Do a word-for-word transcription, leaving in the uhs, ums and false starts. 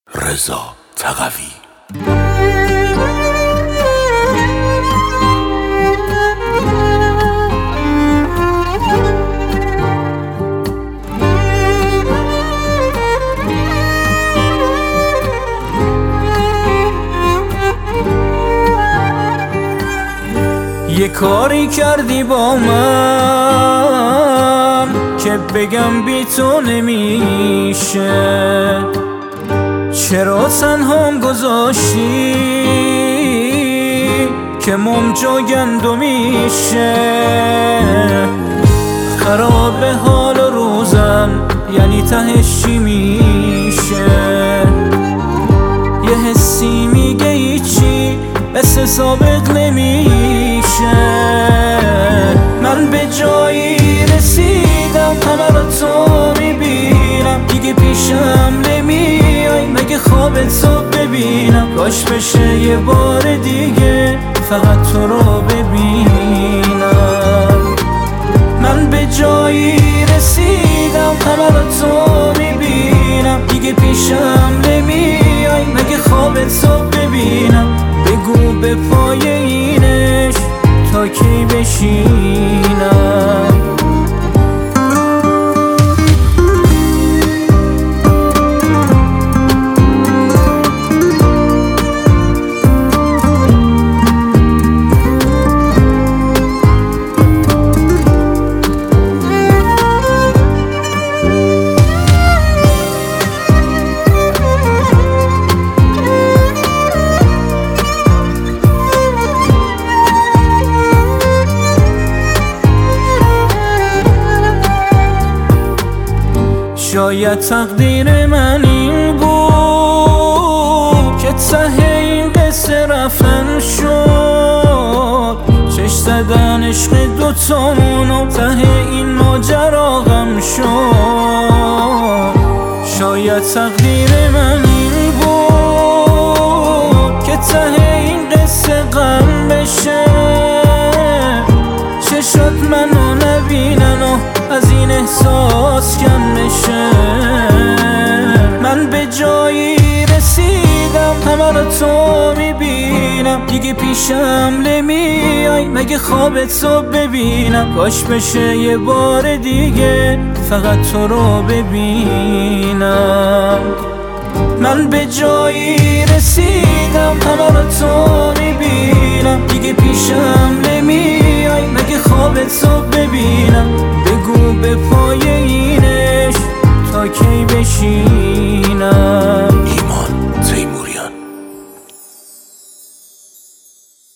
رضا تقوی. یه کاری کردی با من که بگم بی تو نمیشه، چرا تنهام گذاشتی که موم جا گندو میشه. خراب حال و روزم یعنی تهش چی میشه. یه حسی میگه هیچی مثل سابق نمیشه. من به جایی رسیدم همه رو تو میبینم، دیگه پیشم نمیای مگه خوابت رو ببینم. کاش بشه یه بار دیگه فقط تو رو ببینم. من به جایی رسیدم همه رو تو میبینم، دیگه پیشم نمیای مگه خوابت رو ببینم. بگو به پای اینش تا کی بشینم. شاید تقدیر من این بود که ته این قصه رفتن شد. چش زدن عشق دوتامونو ته این ماجرا غم شد. شاید تقدیر من این بود که ته این قصه غم بشه. چشات منو نبینن و از این احساس کم بشه. من به جایی رسیدم همه رو تو میبینم، دیگه پیشم نمیای مگه خوابت رو ببینم. کاش بشه یه بار دیگه فقط تو رو ببینم. من به جایی رسیدم همه رو تو میبینم، دیگه پیشم نمیای مگه خوابت رو ببینم. بگو به پای اینش تا کی بشینم.